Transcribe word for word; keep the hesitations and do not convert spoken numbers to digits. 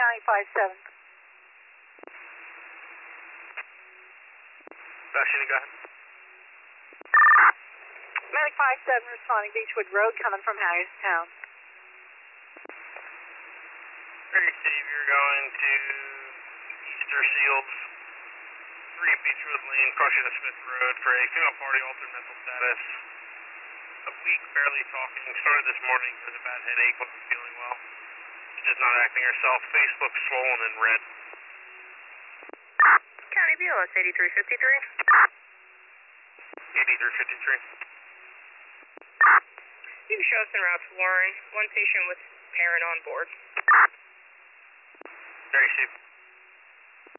County five seven. Vaccine, go ahead. Medic five seven responding Beechwood Road coming from Hagerstown. Very safe, you're going to Easter Seals, three Beechwood Lane, crossing the Smith Road for a female party, altered mental status. A week, barely talking, started this morning, has a bad headache, wasn't feeling well. She's just not acting herself, face looks swollen and red. County B L S eighty-three fifty-three. eighty-three fifty-three. You can show us en route to Warren, one patient with parent on board. Very safe.